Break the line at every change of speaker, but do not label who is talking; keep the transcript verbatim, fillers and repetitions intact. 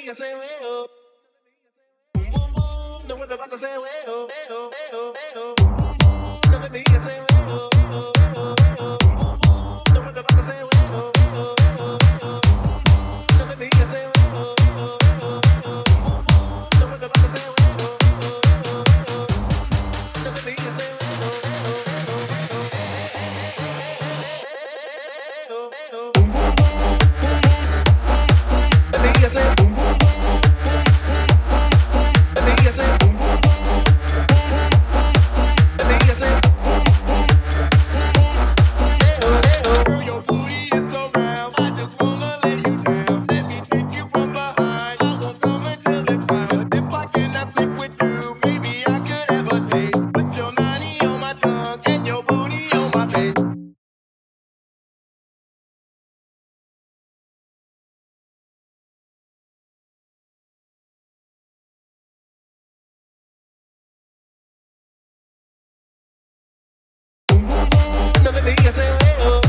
I say, well, boom, boom, boom. Know what I'm about to say, well, well, well, well. Boom, boom, boom. Look at me, I say, well, well, well.